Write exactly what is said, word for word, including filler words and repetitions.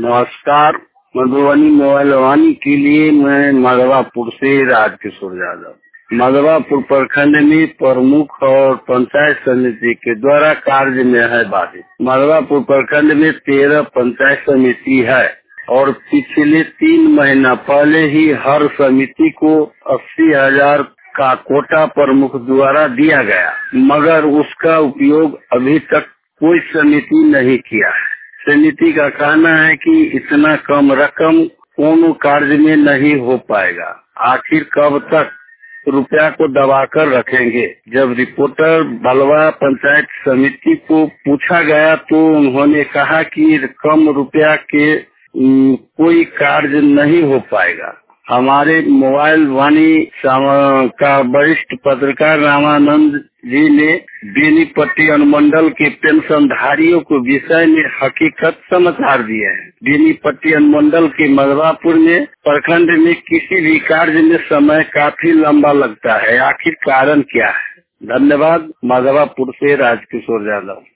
नमस्कार। मधुबनी मोबाइल वाणी के लिए मैं माधवापुर से राजकिशोर यादव। माधवापुर प्रखंड में प्रमुख और पंचायत समिति के द्वारा कार्य में है बाधित। माधवापुर प्रखंड में तेरह पंचायत समिति है और पिछले तीन महीना पहले ही हर समिति को अस्सी हजार का कोटा प्रमुख द्वारा दिया गया, मगर उसका उपयोग अभी तक कोई समिति नहीं किया है। समिति का कहना है कि इतना कम रकम कोनो कार्य में नहीं हो पाएगा। आखिर कब तक रुपया को दबाकर रखेंगे। जब रिपोर्टर बलवा पंचायत समिति को पूछा गया तो उन्होंने कहा कि कम रुपया के कोई कार्य नहीं हो पाएगा। हमारे मोबाइल वाणी का वरिष्ठ पत्रकार रामानंद जी ने बेनीपट्टी अनुमंडल के पेंशनधारियों को विषय में हकीकत समाचार दिए हैं। बेनीपट्टी अनुमंडल के मधवापुर में प्रखंड में किसी भी कार्य में समय काफी लंबा लगता है। आखिर कारण क्या है? धन्यवाद। मधवापुर से राजकिशोर यादव।